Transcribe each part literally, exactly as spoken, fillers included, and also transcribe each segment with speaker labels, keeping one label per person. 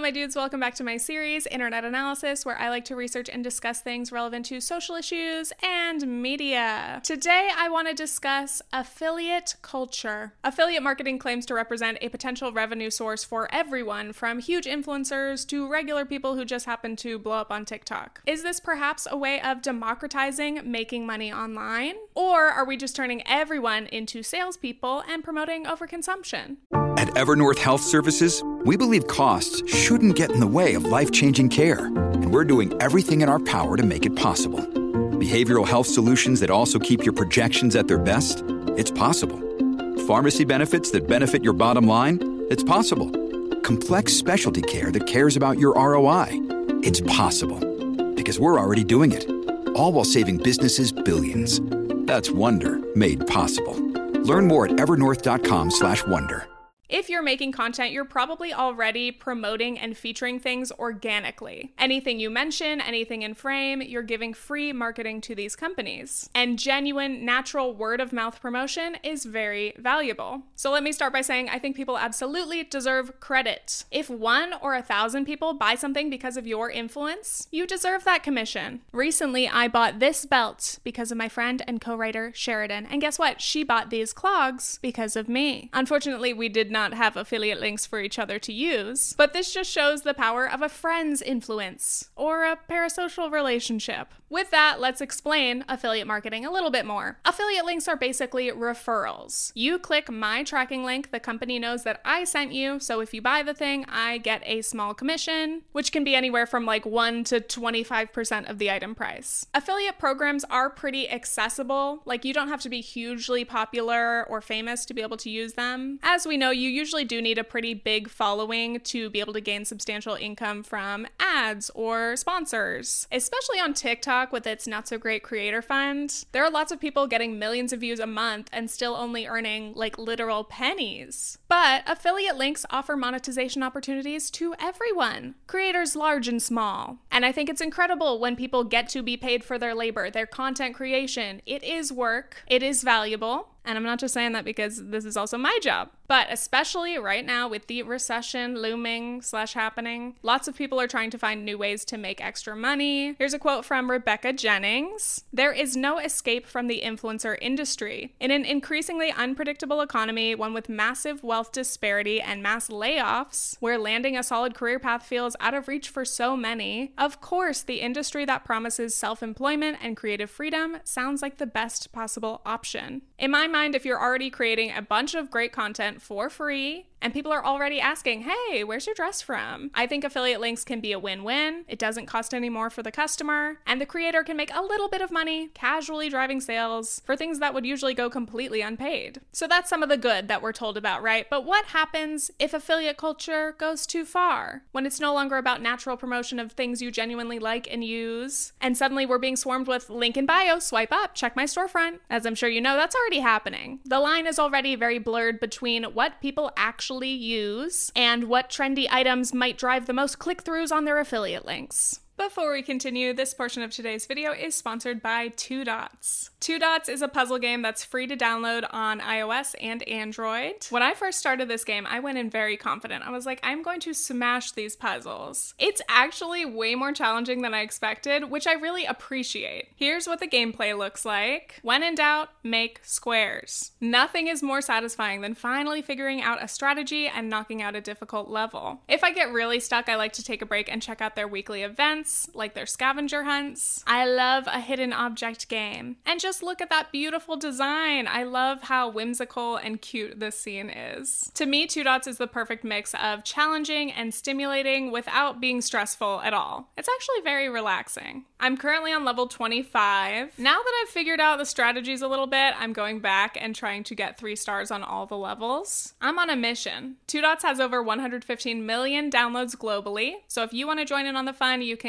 Speaker 1: my dudes, welcome back to my series, Internet Analysis, where I like to research and discuss things relevant to social issues and media. Today, I want to discuss affiliate culture. Affiliate marketing claims to represent a potential revenue source for everyone, from huge influencers to regular people who just happen to blow up on TikTok. Is this perhaps a way of democratizing making money online? Or are we just turning everyone into salespeople and promoting overconsumption?
Speaker 2: At Evernorth Health Services, we believe costs shouldn't get in the way of life-changing care, and we're doing everything in our power to make it possible. Behavioral health solutions that also keep your projections at their best? It's possible. Pharmacy benefits that benefit your bottom line? It's possible. Complex specialty care that cares about your R O I? It's possible. Because we're already doing it. All while saving businesses billions. That's Wonder made possible. Learn more at evernorth.com slash wonder.
Speaker 1: If you're making content, you're probably already promoting and featuring things organically. Anything you mention, anything in frame, you're giving free marketing to these companies. And genuine, natural word-of-mouth promotion is very valuable. So let me start by saying I think people absolutely deserve credit. If one or a thousand people buy something because of your influence, you deserve that commission. Recently, I bought this belt because of my friend and co-writer Sheridan. And guess what? She bought these clogs because of me. Unfortunately, we did not have affiliate links for each other to use, but this just shows the power of a friend's influence or a parasocial relationship. With that, let's explain affiliate marketing a little bit more. Affiliate links are basically referrals. You click my tracking link, the company knows that I sent you, so if you buy the thing, I get a small commission, which can be anywhere from like one to twenty-five percent of the item price. Affiliate programs are pretty accessible, like you don't have to be hugely popular or famous to be able to use them. As we know, you usually do need a pretty big following to be able to gain substantial income from ads or sponsors. Especially on TikTok with its not so great creator fund, there are lots of people getting millions of views a month and still only earning like literal pennies. But affiliate links offer monetization opportunities to everyone, creators large and small. And I think it's incredible when people get to be paid for their labor, their content creation. It is work, it is valuable. And I'm not just saying that because this is also my job, but especially right now with the recession looming slash happening, lots of people are trying to find new ways to make extra money. Here's a quote from Rebecca Jennings. "There is no escape from the influencer industry. In an increasingly unpredictable economy, one with massive wealth disparity and mass layoffs, where landing a solid career path feels out of reach for so many, of course, the industry that promises self-employment and creative freedom sounds like the best possible option." In my mind, if you're already creating a bunch of great content for free and people are already asking, hey, where's your dress from? I think affiliate links can be a win-win. It doesn't cost any more for the customer, and the creator can make a little bit of money casually driving sales for things that would usually go completely unpaid. So that's some of the good that we're told about, right? But what happens if affiliate culture goes too far? When it's no longer about natural promotion of things you genuinely like and use, and suddenly we're being swarmed with link in bio, swipe up, check my storefront. As I'm sure you know, that's already happening. The line is already very blurred between what people actually use and what trendy items might drive the most click-throughs on their affiliate links. Before we continue, this portion of today's video is sponsored by Two Dots. Two Dots is a puzzle game that's free to download on iOS and Android. When I first started this game, I went in very confident. I was like, I'm going to smash these puzzles. It's actually way more challenging than I expected, which I really appreciate. Here's what the gameplay looks like. When in doubt, make squares. Nothing is more satisfying than finally figuring out a strategy and knocking out a difficult level. If I get really stuck, I like to take a break and check out their weekly events, like their scavenger hunts. I love a hidden object game. And just look at that beautiful design. I love how whimsical and cute this scene is. To me, Two Dots is the perfect mix of challenging and stimulating without being stressful at all. It's actually very relaxing. I'm currently on level twenty-five. Now that I've figured out the strategies a little bit, I'm going back and trying to get three stars on all the levels. I'm on a mission. Two Dots has over one hundred fifteen million downloads globally, so if you want to join in on the fun, you can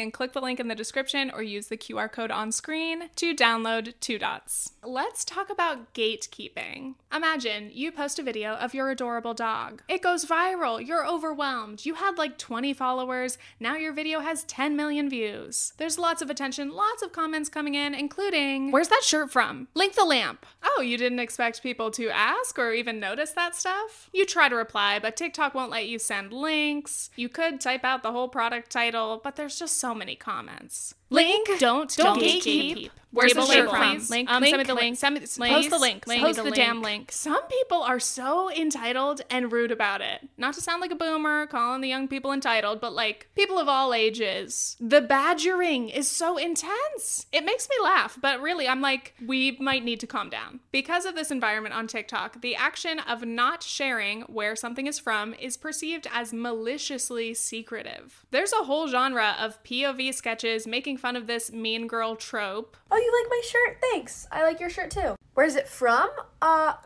Speaker 1: and click the link in the description or use the Q R code on screen to download Two Dots. Let's talk about gatekeeping. Imagine you post a video of your adorable dog. It goes viral. You're overwhelmed. You had like twenty followers. Now your video has ten million views. There's lots of attention, lots of comments coming in, including, "Where's that shirt from? Link the lamp." Oh, you didn't expect people to ask or even notice that stuff? You try to reply, but TikTok won't let you send links. You could type out the whole product title, but there's just so many comments. Link, don't, don't, don't gatekeep. gatekeep. Where's the shirt from? Link, um, link, send me the link. Send me the, link, post the link. link post the, the damn link. Some people are so entitled and rude about it. Not to sound like a boomer, calling the young people entitled, but like people of all ages. The badgering is so intense. It makes me laugh, but really I'm like, we might need to calm down. Because of this environment on TikTok, the action of not sharing where something is from is perceived as maliciously secretive. There's a whole genre of P O V sketches making fun of this mean girl trope.
Speaker 3: Oh, you like my shirt? Thanks. I like your shirt too. Where's it from? Uh,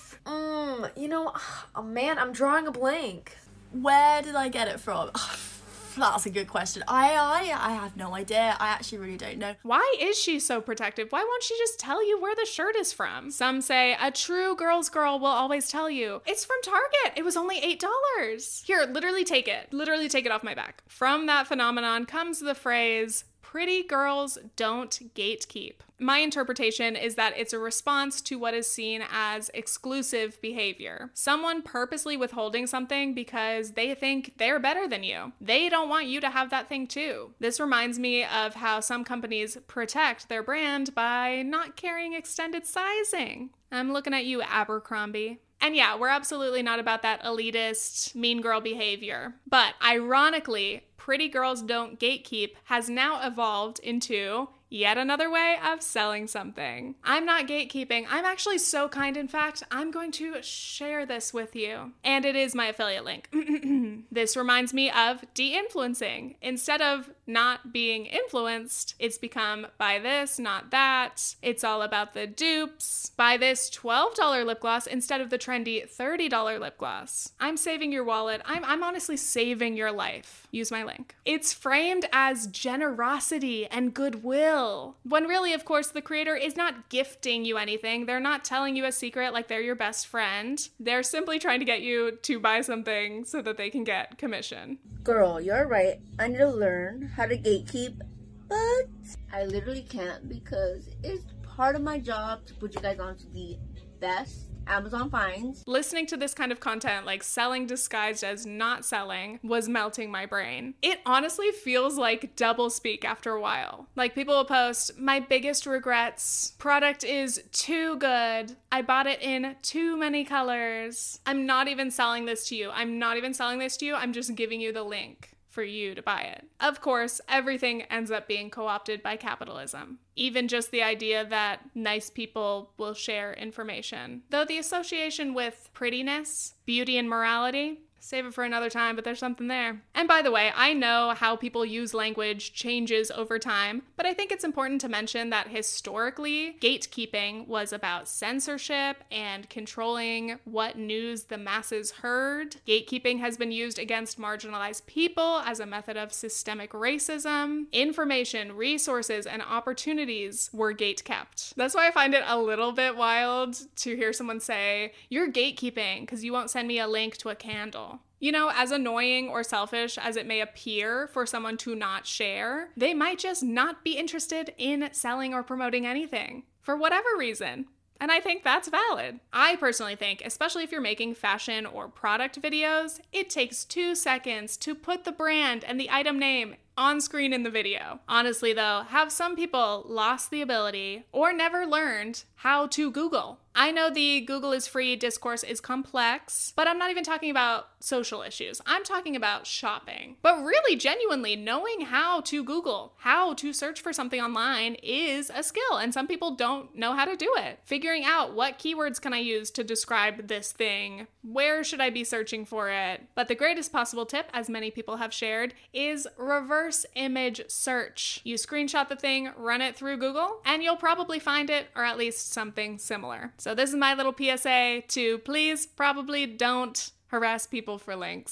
Speaker 3: mm, you know, oh man, I'm drawing a blank.
Speaker 4: Where did I get it from? That's a good question. I, I, I have no idea. I actually really don't know.
Speaker 1: Why is she so protective? Why won't she just tell you where the shirt is from? Some say a true girl's girl will always tell you. It's from Target. It was only eight dollars. Here, literally take it. Literally take it off my back. From that phenomenon comes the phrase, pretty girls don't gatekeep. My interpretation is that it's a response to what is seen as exclusive behavior. Someone purposely withholding something because they think they're better than you. They don't want you to have that thing too. This reminds me of how some companies protect their brand by not carrying extended sizing. I'm looking at you, Abercrombie. And yeah, we're absolutely not about that elitist, mean girl behavior. But ironically, pretty girls don't gatekeep has now evolved into yet another way of selling something. I'm not gatekeeping. I'm actually so kind. In fact, I'm going to share this with you. And it is my affiliate link. This reminds me of de-influencing. Instead of not being influenced, it's become buy this, not that. It's all about the dupes. Buy this twelve dollar lip gloss instead of the trendy thirty dollar lip gloss. I'm saving your wallet. I'm, I'm honestly saving your life. Use my link. It's framed as generosity and goodwill, when really, of course, the creator is not gifting you anything. They're not telling you a secret like they're your best friend. They're simply trying to get you to buy something so that they can get commission.
Speaker 5: Girl, you're right. I need to learn how to gatekeep, but I literally can't because it's part of my job to put you guys onto the best Amazon finds.
Speaker 1: Listening to this kind of content, like selling disguised as not selling, was melting my brain. It honestly feels like double speak after a while. Like people will post, my biggest regrets, product is too good, I bought it in too many colors. I'm not even selling this to you. I'm not even selling this to you. I'm just giving you the link for you to buy it. Of course, everything ends up being co-opted by capitalism. Even just the idea that nice people will share information. Though the association with prettiness, beauty, and morality, save it for another time, but there's something there. And by the way, I know how people use language changes over time, but I think it's important to mention that historically, gatekeeping was about censorship and controlling what news the masses heard. Gatekeeping has been used against marginalized people as a method of systemic racism. Information, resources, and opportunities were gatekept. That's why I find it a little bit wild to hear someone say, you're gatekeeping because you won't send me a link to a candle. You know, as annoying or selfish as it may appear for someone to not share, they might just not be interested in selling or promoting anything for whatever reason. And I think that's valid. I personally think, especially if you're making fashion or product videos, it takes two seconds to put the brand and the item name on screen in the video. Honestly though, have some people lost the ability or never learned how to Google? I know the Google is free discourse is complex, but I'm not even talking about social issues. I'm talking about shopping. But really, genuinely, knowing how to Google, how to search for something online is a skill, and some people don't know how to do it. Figuring out what keywords can I use to describe this thing? Where should I be searching for it? But the greatest possible tip, as many people have shared, is reverse image search. You screenshot the thing, run it through Google, and you'll probably find it, or at least something similar. So this is my little P S A to please probably don't harass people for links.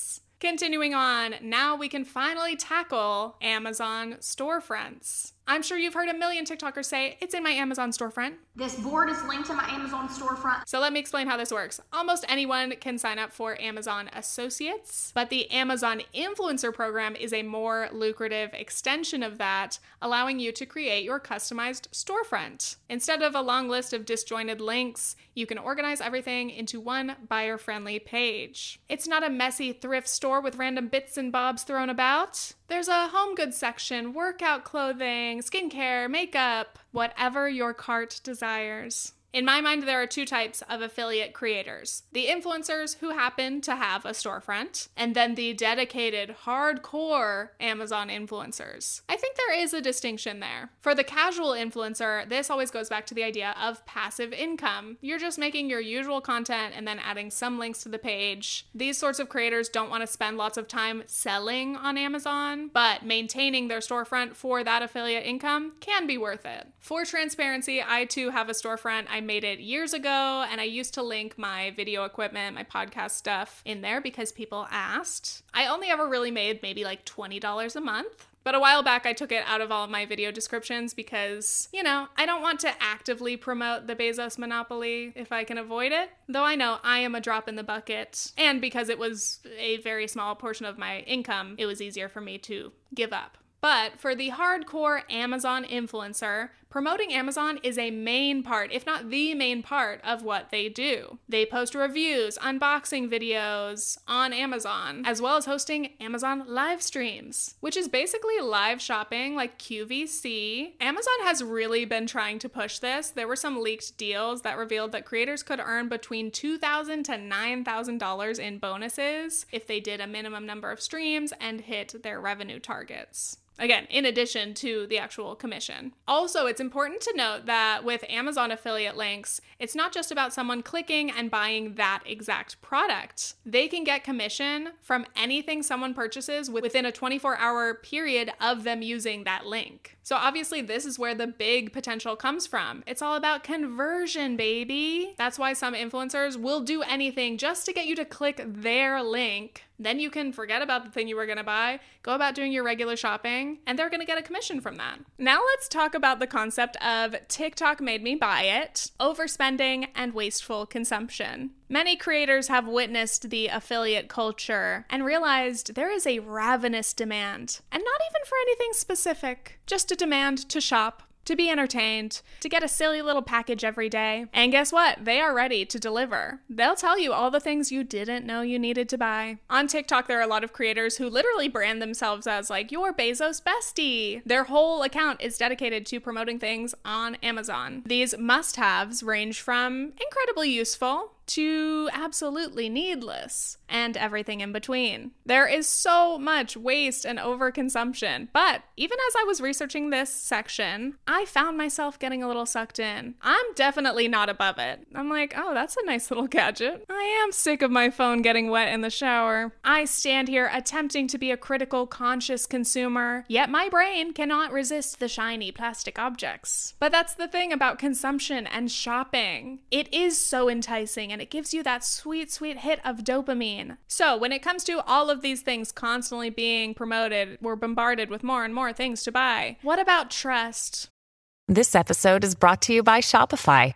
Speaker 1: Continuing on, now we can finally tackle Amazon storefronts. I'm sure you've heard a million TikTokers say, it's in my Amazon storefront.
Speaker 6: This board is linked to my Amazon storefront.
Speaker 1: So let me explain how this works. Almost anyone can sign up for Amazon Associates, but the Amazon Influencer Program is a more lucrative extension of that, allowing you to create your customized storefront. Instead of a long list of disjointed links, you can organize everything into one buyer-friendly page. It's not a messy thrift store with random bits and bobs thrown about. There's a home goods section, workout clothing, skincare, makeup, whatever your cart desires. In my mind, there are two types of affiliate creators. The influencers who happen to have a storefront, and then the dedicated, hardcore Amazon influencers. I think there is a distinction there. For the casual influencer, this always goes back to the idea of passive income. You're just making your usual content and then adding some links to the page. These sorts of creators don't want to spend lots of time selling on Amazon, but maintaining their storefront for that affiliate income can be worth it. For transparency, I too have a storefront. I made it years ago, and I used to link my video equipment, my podcast stuff in there because people asked. I only ever really made maybe like twenty dollars a month. But a while back, I took it out of all of my video descriptions because, you know, I don't want to actively promote the Bezos monopoly if I can avoid it. Though I know I am a drop in the bucket. And because it was a very small portion of my income, it was easier for me to give up. But for the hardcore Amazon influencer, promoting Amazon is a main part, if not the main part, of what they do. They post reviews, unboxing videos on Amazon, as well as hosting Amazon live streams, which is basically live shopping like Q V C. Amazon has really been trying to push this. There were some leaked deals that revealed that creators could earn between two thousand dollars to nine thousand dollars in bonuses if they did a minimum number of streams and hit their revenue targets. Again, in addition to the actual commission. Also, it's important to note that with Amazon affiliate links, it's not just about someone clicking and buying that exact product. They can get commission from anything someone purchases within a twenty-four hour period of them using that link. So obviously, this is where the big potential comes from. It's all about conversion, baby. That's why some influencers will do anything just to get you to click their link. Then you can forget about the thing you were going to buy, go about doing your regular shopping, and they're going to get a commission from that. Now let's talk about the concept of TikTok made me buy it, overspending, and wasteful consumption. Many creators have witnessed the affiliate culture and realized there is a ravenous demand, and not even for anything specific, just a demand to shop, to be entertained, to get a silly little package every day. And guess what? They are ready to deliver. They'll tell you all the things you didn't know you needed to buy. On TikTok, there are a lot of creators who literally brand themselves as like your Bezos bestie. Their whole account is dedicated to promoting things on Amazon. These must-haves range from incredibly useful to absolutely needless, and everything in between. There is so much waste and overconsumption, but even as I was researching this section, I found myself getting a little sucked in. I'm definitely not above it. I'm like, oh, that's a nice little gadget. I am sick of my phone getting wet in the shower. I stand here attempting to be a critical, conscious consumer, yet my brain cannot resist the shiny plastic objects. But that's the thing about consumption and shopping. It is so enticing, and it gives you that sweet, sweet hit of dopamine. So when it comes to all of these things constantly being promoted, we're bombarded with more and more things to buy. What about trust?
Speaker 7: This episode is brought to you by Shopify.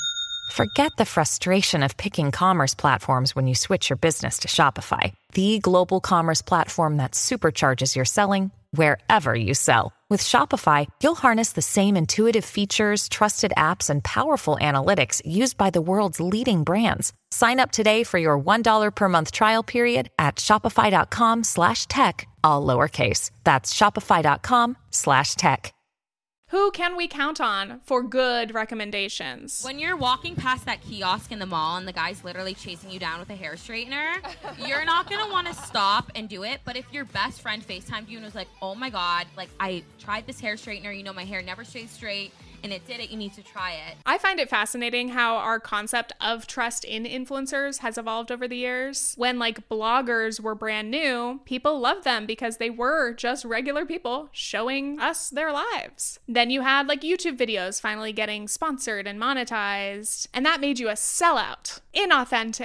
Speaker 7: Forget the frustration of picking commerce platforms when you switch your business to Shopify, the global commerce platform that supercharges your selling wherever you sell. With Shopify, you'll harness the same intuitive features, trusted apps, and powerful analytics used by the world's leading brands. Sign up today for your one dollar per month trial period at shopify.com slash tech, all lowercase. That's shopify.com slash tech.
Speaker 1: Who can we count on for good recommendations?
Speaker 8: When you're walking past that kiosk in the mall and the guy's literally chasing you down with a hair straightener, you're not going to want to stop and do it. But if your best friend FaceTimed you and was like, oh my God, like I tried this hair straightener, you know, my hair never stays straight, and it did it, you need to try it.
Speaker 1: I find it fascinating how our concept of trust in influencers has evolved over the years. When like bloggers were brand new, people loved them because they were just regular people showing us their lives. Then you had like YouTube videos finally getting sponsored and monetized, and that made you a sellout, inauthentic.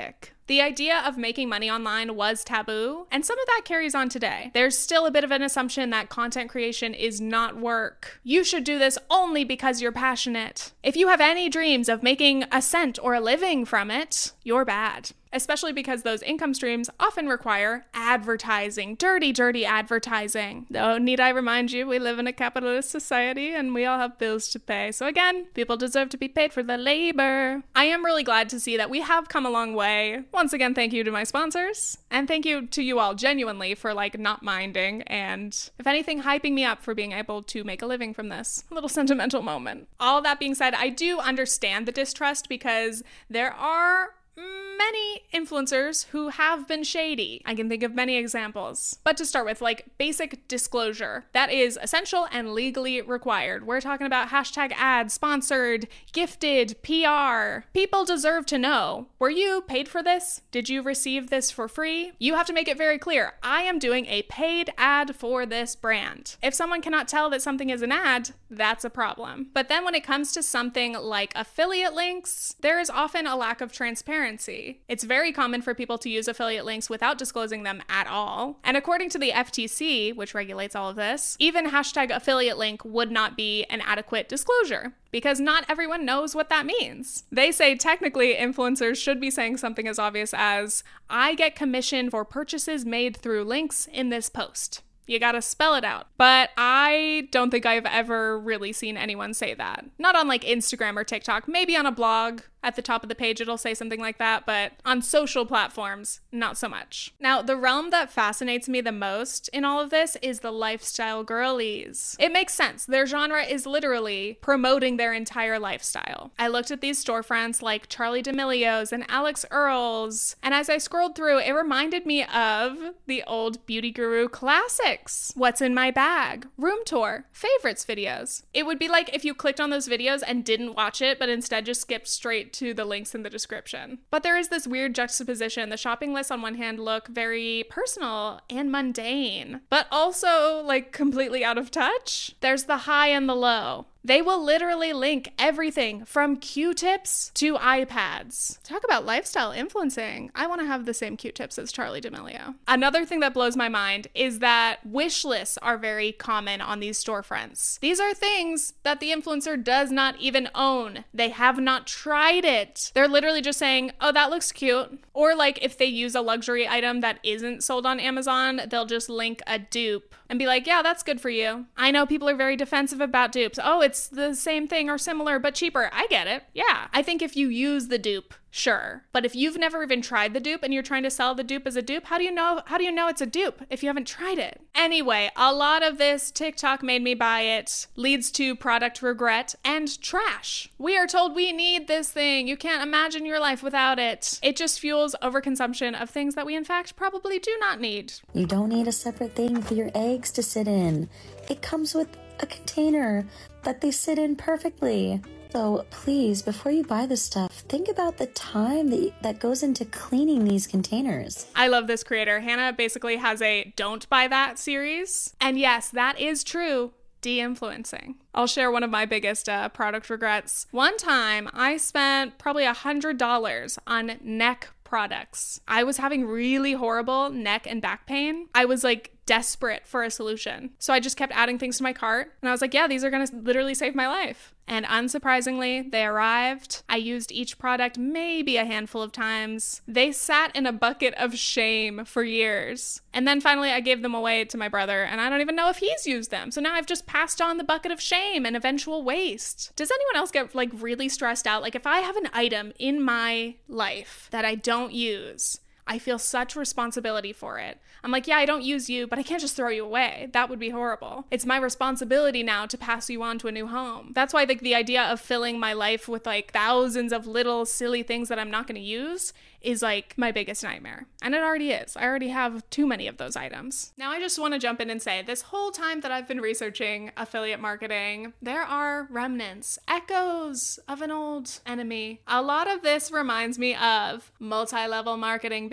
Speaker 1: The idea of making money online was taboo, and some of that carries on today. There's still a bit of an assumption that content creation is not work. You should do this only because you're passionate. If you have any dreams of making a cent or a living from it, you're bad. Especially because those income streams often require advertising, dirty, dirty advertising. Though, need I remind you, we live in a capitalist society and we all have bills to pay. So again, people deserve to be paid for their labor. I am really glad to see that we have come a long way. Once again, thank you to my sponsors. And thank you to you all genuinely for like not minding and, if anything, hyping me up for being able to make a living from this. A little sentimental moment. All that being said, I do understand the distrust because there are many influencers who have been shady. I can think of many examples. But to start with, like basic disclosure, that is essential and legally required. We're talking about hashtag ads, sponsored, gifted, P R. People deserve to know, were you paid for this? Did you receive this for free? You have to make it very clear, I am doing a paid ad for this brand. If someone cannot tell that something is an ad, that's a problem. But then when it comes to something like affiliate links, there is often a lack of transparency. It's very common for people to use affiliate links without disclosing them at all. And according to the F T C, which regulates all of this, even hashtag affiliate link would not be an adequate disclosure because not everyone knows what that means. They say technically influencers should be saying something as obvious as, I get commission for purchases made through links in this post. You gotta spell it out. But I don't think I've ever really seen anyone say that. Not on like Instagram or TikTok, maybe on a blog. At the top of the page, it'll say something like that, but on social platforms, not so much. Now, the realm that fascinates me the most in all of this is the lifestyle girlies. It makes sense. Their genre is literally promoting their entire lifestyle. I looked at these storefronts like Charli D'Amelio's and Alex Earl's, and as I scrolled through, it reminded me of the old Beauty Guru classics. What's in my bag? Room tour. Favorites videos. It would be like if you clicked on those videos and didn't watch it, but instead just skipped straight to the links in the description. But there is this weird juxtaposition. The shopping lists on one hand look very personal and mundane, but also like completely out of touch. There's the high and the low. They will literally link everything from Q-tips to iPads. Talk about lifestyle influencing. I want to have the same Q-tips as Charli D'Amelio. Another thing that blows my mind is that wish lists are very common on these storefronts. These are things that the influencer does not even own. They have not tried it. They're literally just saying, oh, that looks cute. Or like if they use a luxury item that isn't sold on Amazon, they'll just link a dupe and be like, yeah, that's good for you. I know people are very defensive about dupes. Oh, it's the same thing or similar, but cheaper. I get it. Yeah. I think if you use the dupe, sure. But if you've never even tried the dupe and you're trying to sell the dupe as a dupe, how do you know, how do you know it's a dupe if you haven't tried it? Anyway, a lot of this TikTok made me buy it leads to product regret and trash. We are told we need this thing. You can't imagine your life without it. It just fuels overconsumption of things that we in fact probably do not need.
Speaker 9: You don't need a separate thing for your eggs to sit in. It comes with a container that they sit in perfectly. So please, before you buy this stuff, think about the time that, that goes into cleaning these containers.
Speaker 1: I love this creator. Hannah basically has a Don't Buy That series. And yes, that is true. De-influencing. I'll share one of my biggest uh, product regrets. One time I spent probably a hundred dollars on neck products. I was having really horrible neck and back pain. I was like desperate for a solution. So I just kept adding things to my cart and I was like, yeah, these are gonna literally save my life. And unsurprisingly, they arrived. I used each product maybe a handful of times. They sat in a bucket of shame for years. And then finally I gave them away to my brother and I don't even know if he's used them. So now I've just passed on the bucket of shame and eventual waste. Does anyone else get like really stressed out? Like if I have an item in my life that I don't use, I feel such responsibility for it. I'm like, yeah, I don't use you, but I can't just throw you away. That would be horrible. It's my responsibility now to pass you on to a new home. That's why like the idea of filling my life with like thousands of little silly things that I'm not going to use is like my biggest nightmare. And it already is. I already have too many of those items. Now I just want to jump in and say this whole time that I've been researching affiliate marketing, there are remnants, echoes of an old enemy. A lot of this reminds me of multi-level marketing, baby.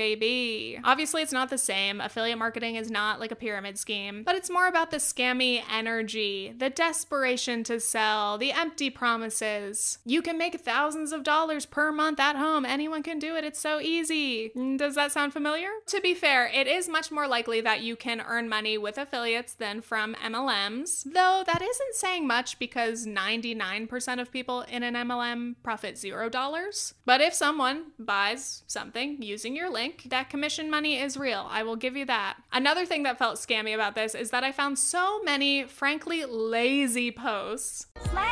Speaker 1: baby. Obviously, it's not the same. Affiliate marketing is not like a pyramid scheme, but it's more about the scammy energy, the desperation to sell, the empty promises. You can make thousands of dollars per month at home. Anyone can do it. It's so easy. Does that sound familiar? To be fair, it is much more likely that you can earn money with affiliates than from M L Ms, though that isn't saying much because ninety-nine percent of people in an M L M profit zero dollars. But if someone buys something using your link, that commission money is real. I will give you that. Another thing that felt scammy about this is that I found so many, frankly, lazy posts.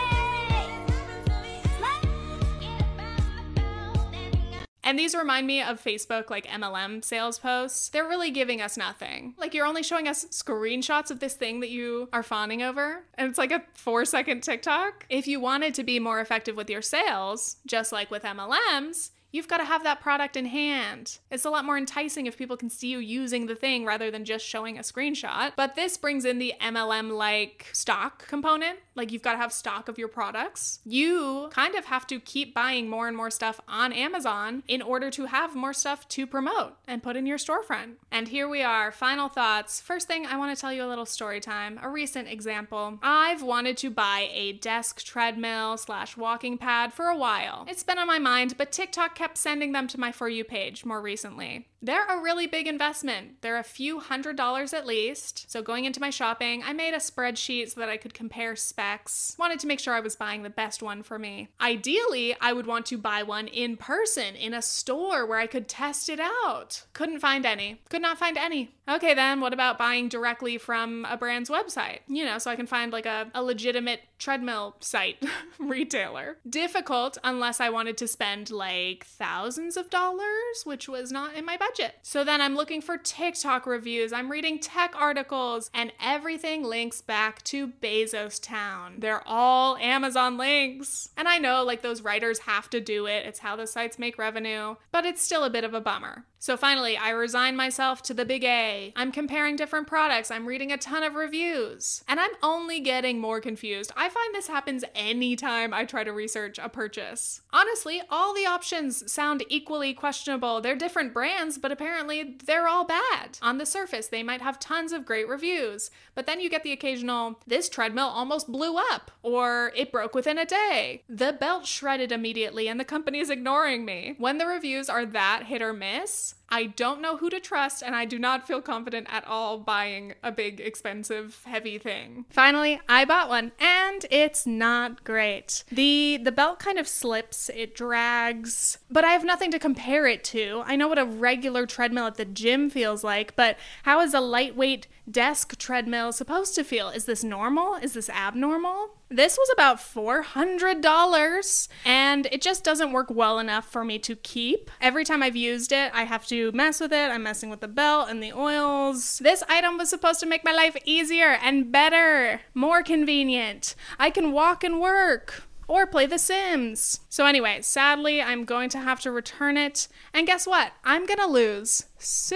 Speaker 1: And these remind me of Facebook, like M L M sales posts. They're really giving us nothing. Like, you're only showing us screenshots of this thing that you are fawning over, and it's like a four second TikTok. If you wanted to be more effective with your sales, just like with M L Ms, you've got to have that product in hand. It's a lot more enticing if people can see you using the thing rather than just showing a screenshot. But this brings in the M L M-like stock component. Like, you've got to have stock of your products. You kind of have to keep buying more and more stuff on Amazon in order to have more stuff to promote and put in your storefront. And here we are, final thoughts. First thing, I want to tell you a little story time, a recent example. I've wanted to buy a desk treadmill slash walking pad for a while. It's been on my mind, but TikTok kept sending them to my For You page more recently. They're a really big investment. They're a few hundred dollars at least. So going into my shopping, I made a spreadsheet so that I could compare specs. Wanted to make sure I was buying the best one for me. Ideally, I would want to buy one in person, in a store where I could test it out. Couldn't find any. Could not find any. Okay then, what about buying directly from a brand's website? You know, so I can find like a, a legitimate treadmill site retailer. Difficult unless I wanted to spend like thousands of dollars, which was not in my budget. So then I'm looking for TikTok reviews, I'm reading tech articles, and everything links back to Bezos Town. They're all Amazon links. And I know like those writers have to do it, it's how the sites make revenue, but it's still a bit of a bummer. So finally, I resign myself to the big A. I'm comparing different products, I'm reading a ton of reviews, and I'm only getting more confused. I find this happens anytime I try to research a purchase. Honestly, all the options sound equally questionable. They're different brands, but apparently they're all bad. On the surface, they might have tons of great reviews, but then you get the occasional, this treadmill almost blew up, or it broke within a day. The belt shredded immediately and the company is ignoring me. When the reviews are that hit or miss, I don't know who to trust, and I do not feel confident at all buying a big, expensive, heavy thing. Finally, I bought one, and it's not great. The the belt kind of slips, it drags, but I have nothing to compare it to. I know what a regular treadmill at the gym feels like, but how is a lightweight desk treadmill supposed to feel? Is this normal? Is this abnormal? This was about four hundred dollars, and it just doesn't work well enough for me to keep. Every time I've used it, I have to mess with it. I'm messing with the belt and the oils. This item was supposed to make my life easier and better, more convenient. I can walk and work. Or play The Sims. So anyway, sadly, I'm going to have to return it. And guess what? I'm gonna lose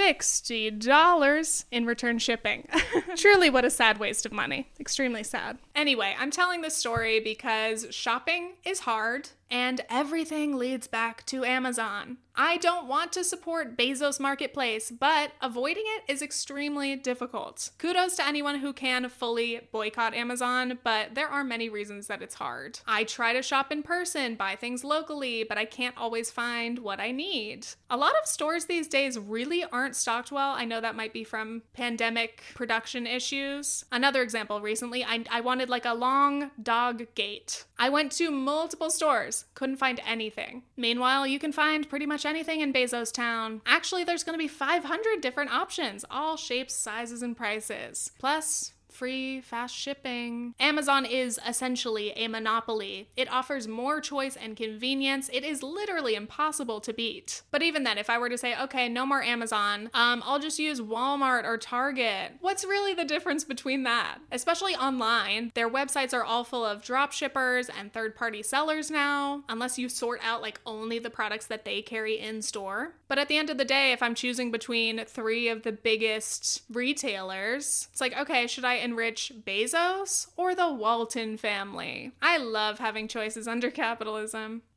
Speaker 1: sixty dollars in return shipping. Truly, what a sad waste of money. Extremely sad. Anyway, I'm telling this story because shopping is hard and everything leads back to Amazon. I don't want to support Bezos Marketplace, but avoiding it is extremely difficult. Kudos to anyone who can fully boycott Amazon, but there are many reasons that it's hard. I try to shop in person, buy things locally, but I can't always find what I need. A lot of stores these days really aren't stocked well. I know that might be from pandemic production issues. Another example, recently, I, I wanted like a long dog gate. I went to multiple stores, couldn't find anything. Meanwhile, you can find pretty much anything in Bezos Town. Actually, there's gonna be five hundred different options, all shapes, sizes, and prices. Plus, free, fast shipping. Amazon is essentially a monopoly. It offers more choice and convenience. It is literally impossible to beat. But even then, if I were to say, okay, no more Amazon, um, I'll just use Walmart or Target. What's really the difference between that? Especially online, their websites are all full of drop shippers and third-party sellers now, unless you sort out like only the products that they carry in store. But at the end of the day, if I'm choosing between three of the biggest retailers, it's like, okay, should I enrich Bezos or the Walton family? I love having choices under capitalism.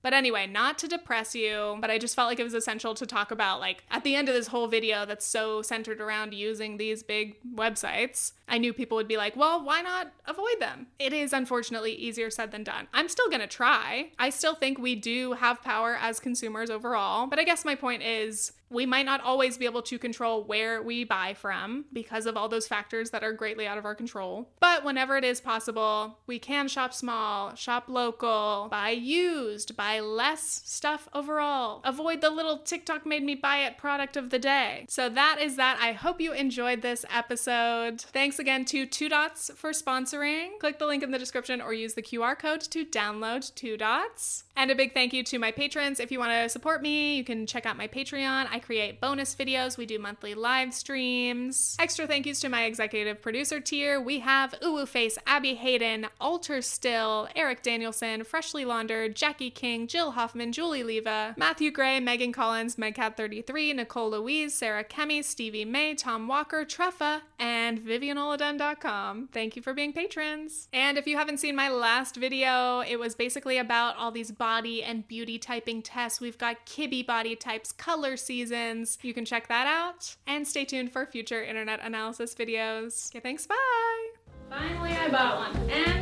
Speaker 1: But anyway, not to depress you, but I just felt like it was essential to talk about, like, at the end of this whole video that's so centered around using these big websites, I knew people would be like, well, why not avoid them? It is unfortunately easier said than done. I'm still gonna try. I still think we do have power as consumers overall, but I guess my point is, we might not always be able to control where we buy from because of all those factors that are greatly out of our control. But whenever it is possible, we can shop small, shop local, buy used, buy less stuff overall. Avoid the little TikTok made me buy it product of the day. So that is that. I hope you enjoyed this episode. Thanks again to Two Dots for sponsoring. Click the link in the description or use the Q R code to download Two Dots. And a big thank you to my patrons. If you want to support me, you can check out my Patreon. I create bonus videos. We do monthly live streams. Extra thank yous to my executive producer tier. We have Uwu Face, Abby Hayden, Alter Still, Eric Danielson, Freshly Laundered, Jackie King, Jill Hoffman, Julie Leva, Matthew Gray, Megan Collins, Megcat thirty-three, Nicole Louise, Sarah Kemi, Stevie May, Tom Walker, Treffa, and Vivian Oladun dot com. Thank you for being patrons. And if you haven't seen my last video, it was basically about all these body and beauty typing tests. We've got Kibbe body types, color seasons. You can check that out. And stay tuned for future internet analysis videos. Okay, thanks, bye! Finally, I bought one. And